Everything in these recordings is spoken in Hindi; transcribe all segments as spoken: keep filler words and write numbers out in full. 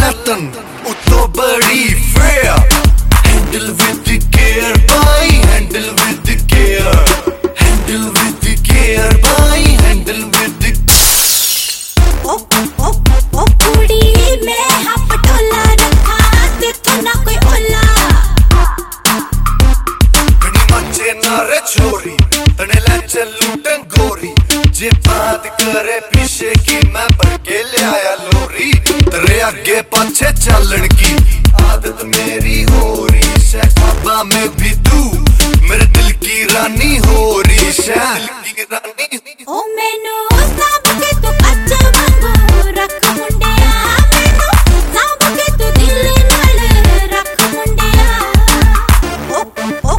लतन उतो बड़ी फेयर हैंडल विद केयर भाई handle with care handle with care भाई हैंडल विद ओ ओ ओ कुड़ी में हाफ टोला रखा देखो ना कोई ओला कड़ी मचे ना रे छोरी तने ले चलू टंगोरी जे बात करे पीछे की मैं भर के ले आया लोरी तेरे आगे पाछे चलन की आदत मेरी हो रही है ख्वाबा में भी तू मेरे दिल की रानी हो रही है दिल की रानी ओ मैनू साब के तू कच्चा वांगू रख मुंडिया मैनू साब के तू दिल नाल रख मुंडिया ओ ओ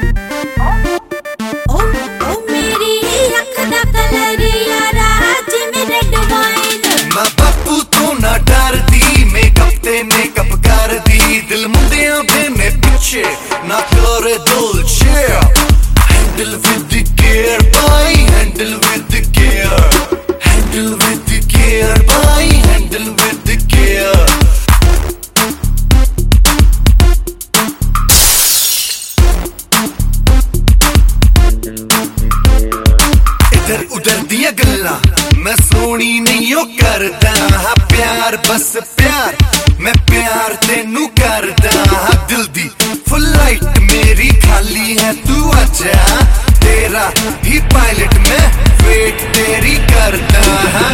ओ ओ मेरी अख दा कलर यारा जिवें रेड वाइन मैं बापू तू ना डरदी मेकअप ते मेकअप कर दी दिल मुंडिया देने पीछे ना करे दिल शेयर हैंडल विद केयर भाई handle with care handle with care भाई हैंडल विद केयर इधर उधर दिया गल्ला मैं सोनी नहीं हो करदा हाँ प्यार बस प्यार मैं प्यार तेनू करदा हाँ दिल दी फुल लाइट मेरी खाली है तू आजा तेरा ही पायलट मैं वेट तेरी करदा हाँ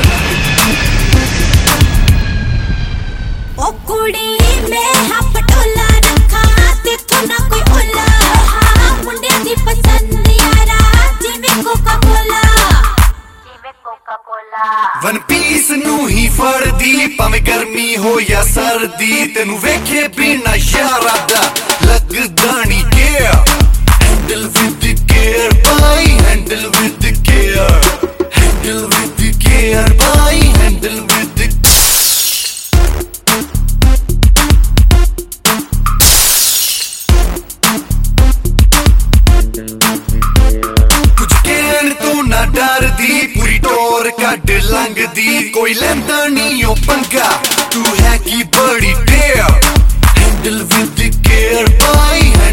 ओ कुड़ी में हाफ टोला रखा देखो ना कोई ओला हाँ मुंडे दी पसंद यारा जिवें कोका कोला जिवें कोका कोला वन पीस नू ही फड़दी भावें गर्मी हो या सर्दी तेनू वेखे बिना यारा दा लगदा नी केयर हैंडल विद केयर भाई handle with care handle with care भाई हैंडल विद कुछ कहन तू ना डरदी पूरी टोर कट लंघदी कोई लैंदा नी ओ पंगा तू है की बड़ी टेयर हैंडल विद केयर भाई